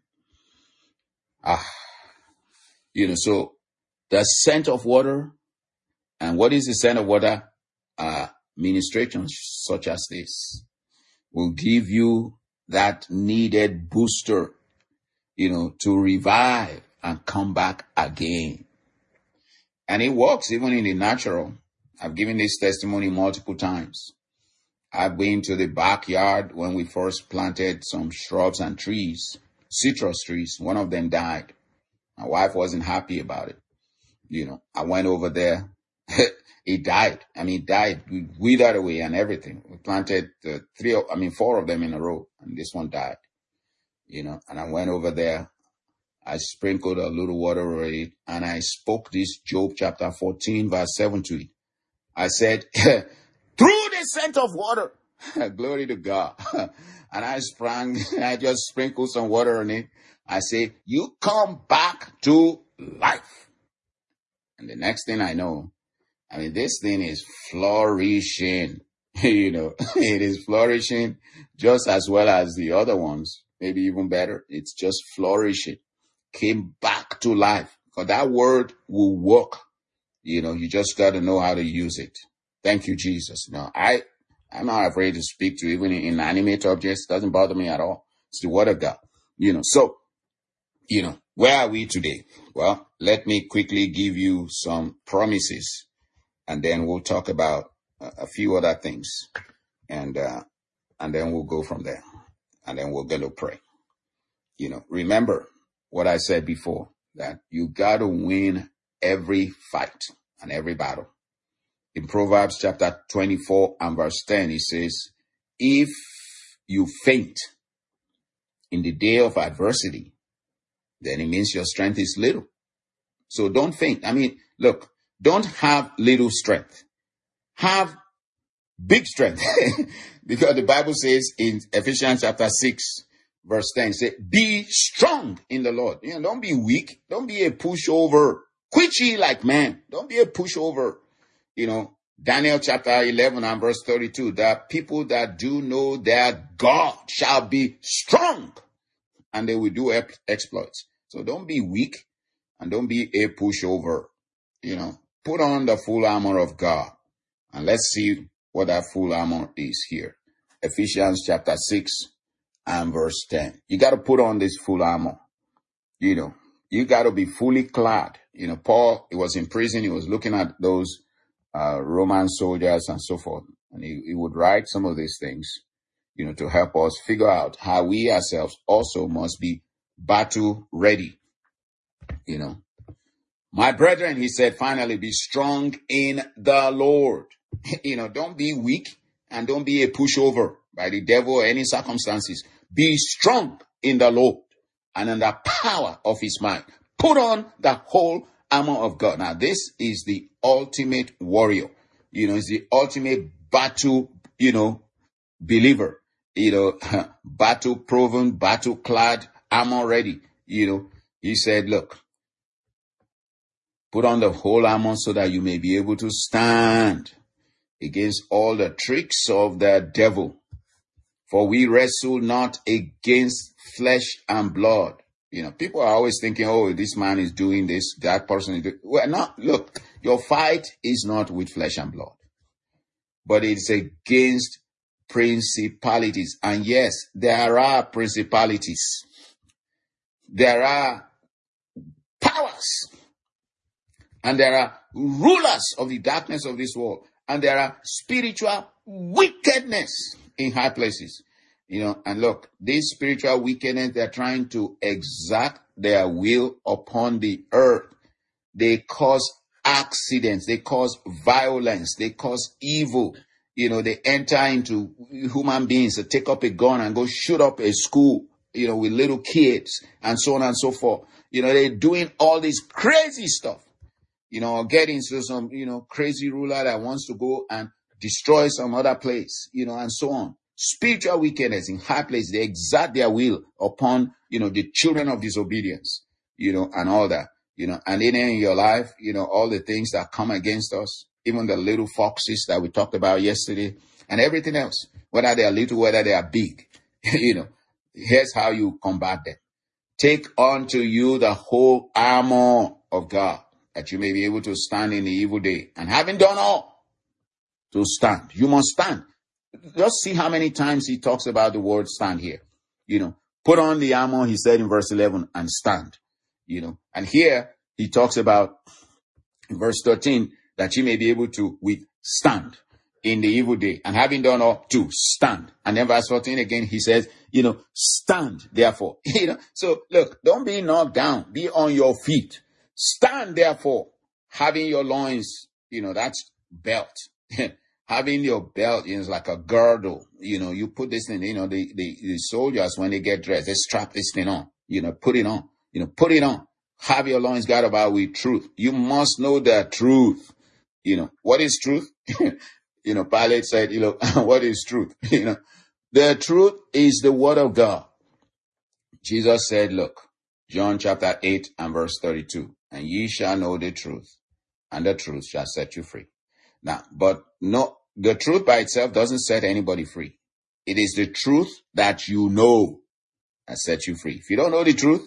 So the scent of water, and what is the scent of water? Ministrations such as this will give you that needed booster, to revive and come back again. And it works even in the natural. I've given this testimony multiple times. I've been to the backyard when we first planted some shrubs and trees, citrus trees. One of them died. My wife wasn't happy about it. I went over there. It died. It died. We withered away and everything. We planted 4 of them in a row, and this one died. And I went over there. I sprinkled a little water over it, and I spoke this Job chapter 14, verse 7 to it. I said, through the scent of water, glory to God. And I just sprinkled some water on it. I say, you come back to life. And the next thing I know, this thing is flourishing. It is flourishing just as well as the other ones, maybe even better. It's just flourishing. Came back to life. Because that word will work. You just got to know how to use it. Thank you, Jesus. I'm not afraid to speak to even inanimate objects. It doesn't bother me at all. It's the word of God. So, where are we today? Well, let me quickly give you some promises, and then we'll talk about a few other things, and then we'll go from there, and then we're going to pray. Remember what I said before, that you got to win every fight and every battle. In Proverbs chapter 24 and verse 10, it says, if you faint in the day of adversity, then it means your strength is little. So don't faint. Look, don't have little strength. Have big strength. Because the Bible says in Ephesians chapter 6, verse 10, say, be strong in the Lord. Don't be weak. Don't be a pushover. Quit ye like man. Don't be a pushover. Daniel chapter 11 and verse 32, that people that do know their God shall be strong, and they will do exploits. So don't be weak, and don't be a pushover. Put on the full armor of God. And let's see what that full armor is here. Ephesians chapter 6 and verse 10. You got to put on this full armor. You got to be fully clad. Paul, he was in prison. He was looking at those Roman soldiers and so forth. And he would write some of these things, to help us figure out how we ourselves also must be battle ready. My brethren, he said, finally, be strong in the Lord. Don't be weak, and don't be a pushover by the devil or any circumstances. Be strong in the Lord and in the power of his might. Put on the whole armor of God. Now, this is the ultimate warrior. It's the ultimate battle, believer. Battle proven, battle clad, armor ready. He said, look, put on the whole armor so that you may be able to stand against all the tricks of the devil. For we wrestle not against flesh and blood. People are always thinking, oh, this man is doing this, that person is doing. Well, no, look, your fight is not with flesh and blood, but it's against principalities. And yes, there are principalities. There are powers. And there are rulers of the darkness of this world. And there are spiritual wickedness in high places. And look, these spiritual wickedness, they're trying to exact their will upon the earth. They cause accidents. They cause violence. They cause evil. They enter into human beings to take up a gun and go shoot up a school, with little kids and so on and so forth. They're doing all this crazy stuff, or getting into some, crazy ruler that wants to go and destroy some other place, and so on. Spiritual wickedness in high places, they exact their will upon, the children of disobedience, and all that, and in your life, all the things that come against us, even the little foxes that we talked about yesterday and everything else, whether they are little, whether they are big, here's how you combat them. Take unto you the whole armor of God, that you may be able to stand in the evil day, and having done all, to stand. You must stand. Just see how many times he talks about the word stand here. Put on the armor, he said in verse 11, and stand. And here he talks about in verse 13 that you may be able to withstand in the evil day, and having done all, to stand. And then verse 14 again, he says, stand therefore. So look, don't be knocked down. Be on your feet. Stand therefore, having your loins, that's belt. Having your belt is like a girdle. You put this thing, the soldiers, when they get dressed, they strap this thing on, put it on, put it on. Have your loins girded about with truth. You must know the truth. What is truth? Pilate said, what is truth? The truth is the word of God. Jesus said, look, John chapter 8 and verse 32, and ye shall know the truth, and the truth shall set you free. Now, but no, the truth by itself doesn't set anybody free. It is the truth that you know that sets you free. If you don't know the truth,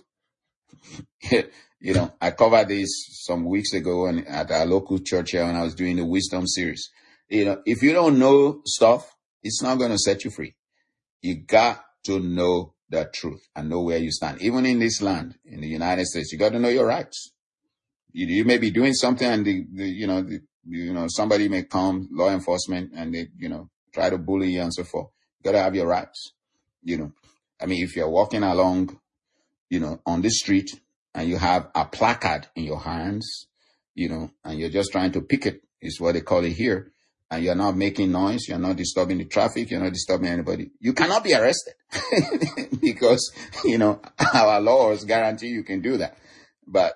I covered this some weeks ago at our local church here when I was doing the wisdom series. If you don't know stuff, it's not going to set you free. You got to know the truth and know where you stand. Even in this land, in the United States, you got to know your rights. You may be doing something and somebody may come, law enforcement, and they, try to bully you and so forth. You got to have your rights. If you're walking along, on the street and you have a placard in your hands, and you're just trying to picket, is what they call it here, and you're not making noise, you're not disturbing the traffic, you're not disturbing anybody, you cannot be arrested because, our laws guarantee you can do that. But,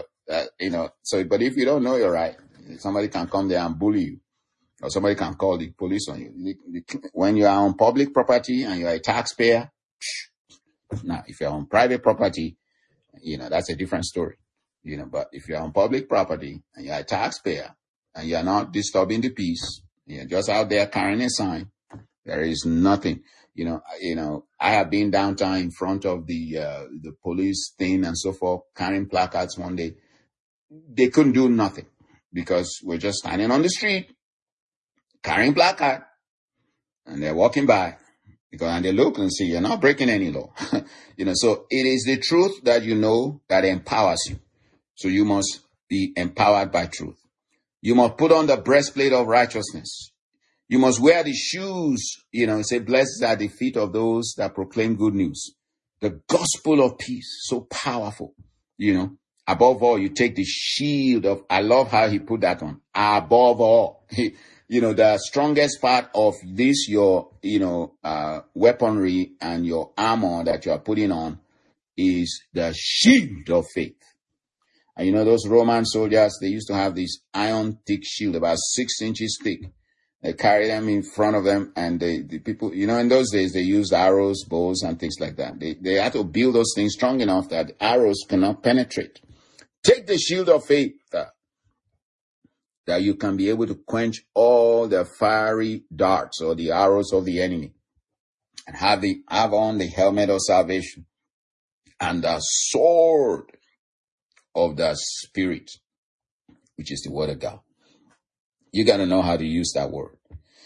but if you don't know your right, somebody can come there and bully you, or somebody can call the police on you. When you are on public property and you are a taxpayer, now, if you're on private property, that's a different story, but if you're on public property and you're a taxpayer and you're not disturbing the peace, you're just out there carrying a sign, there is nothing, I have been downtown in front of the police thing and so forth, carrying placards one day. They couldn't do nothing because we're just standing on the street, carrying placard, and they're walking by. And they look and see you're not breaking any law. So it is the truth that that empowers you. So you must be empowered by truth. You must put on the breastplate of righteousness. You must wear the shoes, say, blessed are the feet of those that proclaim good news. The gospel of peace, so powerful, Above all, you take the shield of, I love how he put that on. Above all, the strongest part of this, your, weaponry and your armor that you are putting on is the shield of faith. And those Roman soldiers, they used to have this iron thick shield, about 6 inches thick. They carry them in front of them, and the people, in those days, they used arrows, bows, and things like that. They had to build those things strong enough that arrows cannot penetrate. Take the shield of faith that you can be able to quench all the fiery darts or the arrows of the enemy, and have on the helmet of salvation and the sword of the Spirit, which is the word of God. You got to know how to use that word,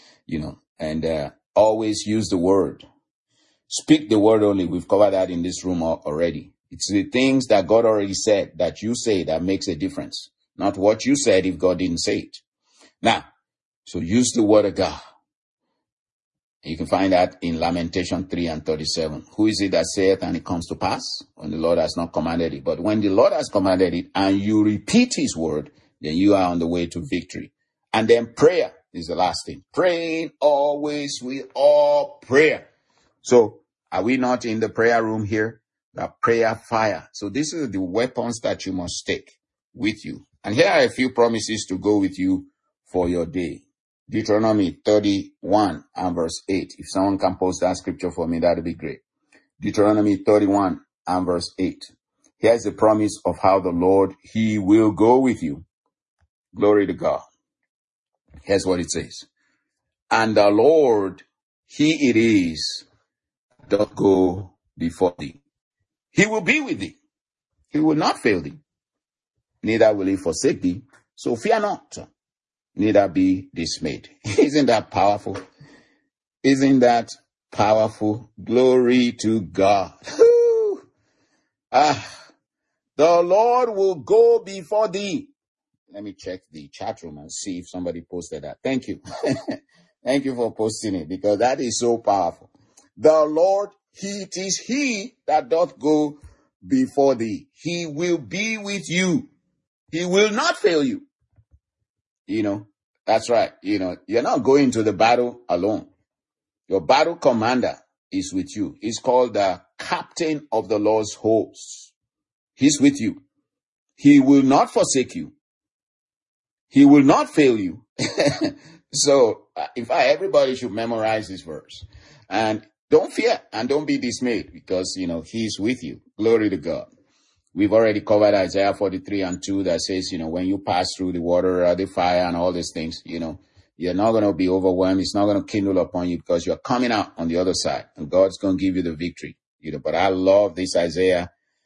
and always use the word. Speak the word only. We've covered that in this room already. It's the things that God already said that you say that makes a difference. Not what you said if God didn't say it. Now, so use the word of God. You can find that in Lamentation 3 and 37. Who is it that saith and it comes to pass when the Lord has not commanded it? But when the Lord has commanded it and you repeat his word, then you are on the way to victory. And then prayer is the last thing. Praying always with all prayer. So are we not in the prayer room here? The prayer fire. So this is the weapons that you must take with you. And here are a few promises to go with you for your day. Deuteronomy 31 and verse 8. If someone can post that scripture for me, that would be great. Deuteronomy 31 and verse 8. Here's the promise of how the Lord, he will go with you. Glory to God. Here's what it says. And the Lord, he it is, doth go before thee. He will be with thee. He will not fail thee. Neither will he forsake thee. So fear not. Neither be dismayed. Isn't that powerful? Isn't that powerful? Glory to God. The Lord will go before thee. Let me check the chat room and see if somebody posted that. Thank you. Thank you for posting it, because that is so powerful. The Lord, it is he that doth go before thee. He will be with you. He will not fail you. That's right. You're not going to the battle alone. Your battle commander is with you. He's called the captain of the Lord's hosts. He's with you. He will not forsake you. He will not fail you. So, in fact, everybody should memorize this verse. And don't fear and don't be dismayed, because, he's with you. Glory to God. We've already covered Isaiah 43 and 2 that says, when you pass through the water or the fire and all these things, you're not going to be overwhelmed. It's not going to kindle upon you, because you're coming out on the other side and God's going to give you the victory. But I love this Isaiah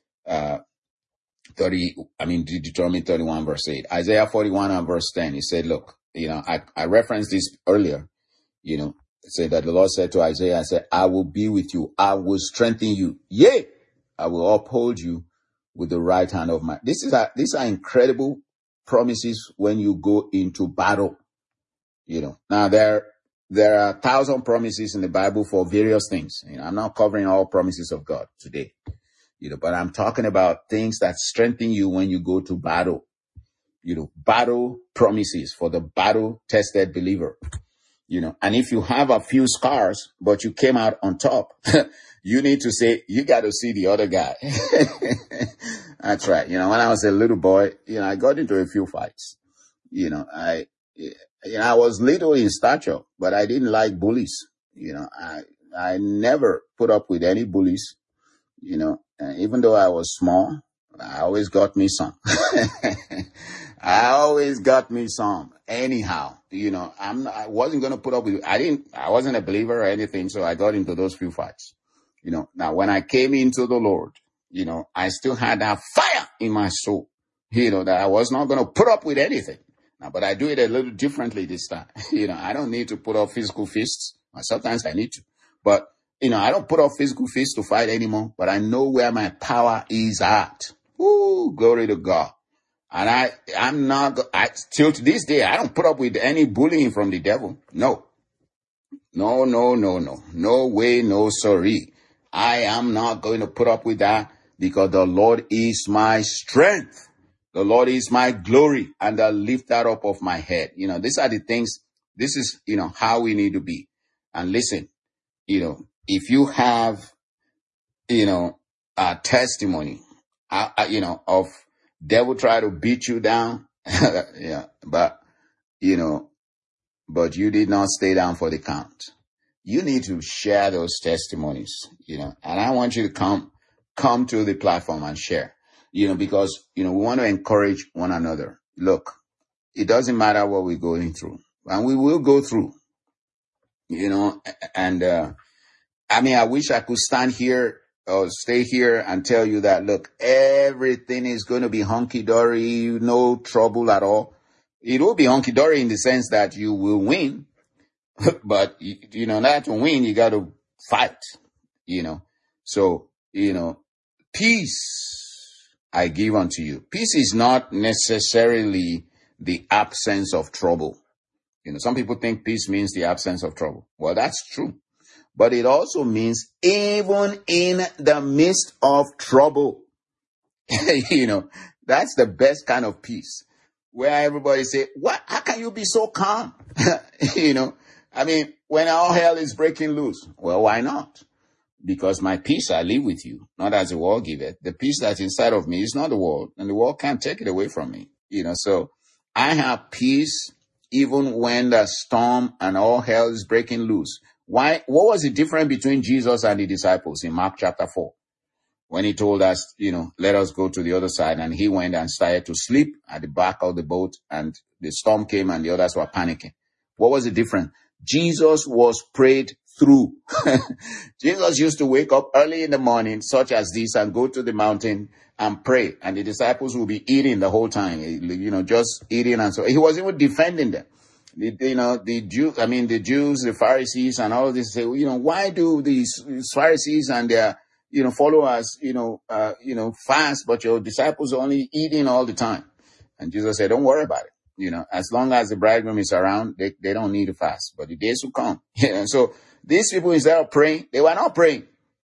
Deuteronomy 31 verse 8. Isaiah 41 and verse 10. He said, look, I referenced this earlier, it said that the Lord said to Isaiah, I said, I will be with you. I will strengthen you. Yea, I will uphold you with the right hand of my. These are incredible promises when you go into battle. Now there are 1,000 promises in the Bible for various things. I'm not covering all promises of God today, but I'm talking about things that strengthen you when you go to battle. Battle promises for the battle tested believer. And if you have a few scars, but you came out on top, you need to say, you got to see the other guy. That's right. When I was a little boy, I got into a few fights. I was little in stature, but I didn't like bullies. I never put up with any bullies. Even though I was small, I always got me some. I always got me some. Anyhow, I wasn't going to put up with, I wasn't a believer or anything. So I got into those few fights. Now when I came into the Lord, I still had that fire in my soul, that I was not going to put up with anything. Now, but I do it a little differently this time. I don't need to put up physical fists. Sometimes I need to, but I don't put up physical fists to fight anymore, but I know where my power is at. Woo, glory to God. And till to this day, I don't put up with any bullying from the devil. No. No way, no sorry. I am not going to put up with that, because the Lord is my strength. The Lord is my glory and the lifter up of my head. These are the things, this is, how we need to be. And listen, if you have, a testimony, of devil try to beat you down, yeah, but you did not stay down for the count. You need to share those testimonies, and I want you to come to the platform and share, because, we want to encourage one another. Look, it doesn't matter what we're going through, and we will go through, and, I wish I could stand here or stay here and tell you that, look, everything is going to be hunky-dory, no trouble at all. It will be hunky-dory in the sense that you will win, but, not to win, you got to fight, So, peace I give unto you. Peace is not necessarily the absence of trouble. Some people think peace means the absence of trouble. Well, that's true. but it also means even in the midst of trouble. That's the best kind of peace, where everybody say, what, how can you be so calm? When all hell is breaking loose. Well, why not? Because my peace I live with you, not as the world giveth. The peace that's inside of me is not the world, and the world can't take it away from me. So I have peace even when the storm and all hell is breaking loose. Why? What was the difference between Jesus and the disciples in Mark chapter 4? When he told us, let us go to the other side, and he went and started to sleep at the back of the boat, and the storm came and the others were panicking. What was the difference? Jesus was prayed through. Jesus used to wake up early in the morning, such as this, and go to the mountain and pray. And the disciples will be eating the whole time, just eating. And so he was even defending them. The Jews, the Pharisees, and all of this say, why do these Pharisees and their, followers, fast, but your disciples are only eating all the time? And Jesus said, don't worry about it. As long as the bridegroom is around, they don't need to fast, but the days will come. So these people, instead of praying, they were not praying,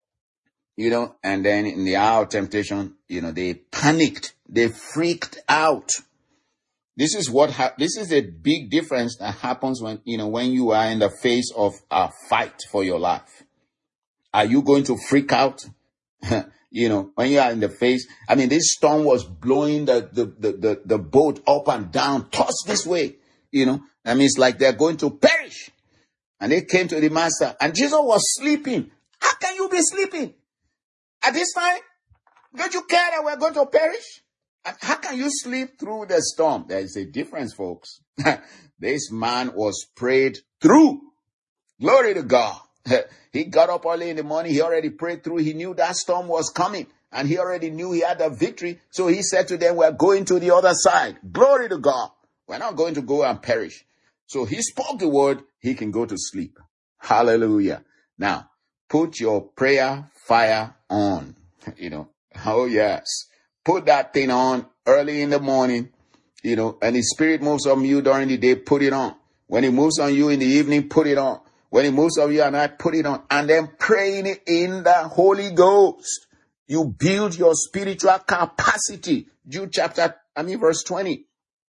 and then in the hour of temptation, they panicked, they freaked out. This is this is a big difference that happens when you are in the face of a fight for your life. Are you going to freak out? When you are in the face, this storm was blowing the boat up and down, tossed this way, it's like they're going to perish. And they came to the master, and Jesus was sleeping. How can you be sleeping at this time? Don't you care that we're going to perish? How can you sleep through the storm? There is a difference, folks. This man was prayed through. Glory to God. He got up early in the morning. He already prayed through. He knew that storm was coming, and he already knew he had the victory. So he said to them, we're going to the other side. Glory to God. We're not going to go and perish. So he spoke the word. He can go to sleep. Hallelujah. Now, put your prayer fire on. Oh yes. Put that thing on early in the morning, and the Spirit moves on you during the day, put it on. When it moves on you in the evening, put it on. When it moves on you at night, put it on. And then praying it in the Holy Ghost. You build your spiritual capacity. Jude verse 20.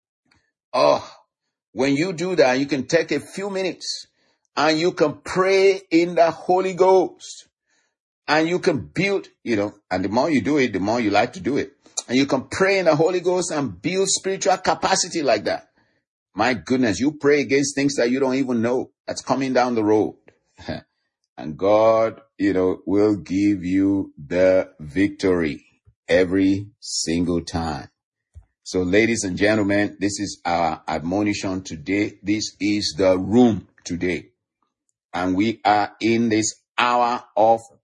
Oh, when you do that, you can take a few minutes and you can pray in the Holy Ghost. And you can build, and the more you do it, the more you like to do it. And you can pray in the Holy Ghost and build spiritual capacity like that. My goodness, you pray against things that you don't even know that's coming down the road. And God, will give you the victory every single time. So ladies and gentlemen, this is our admonition today. This is the room today. And we are in this hour of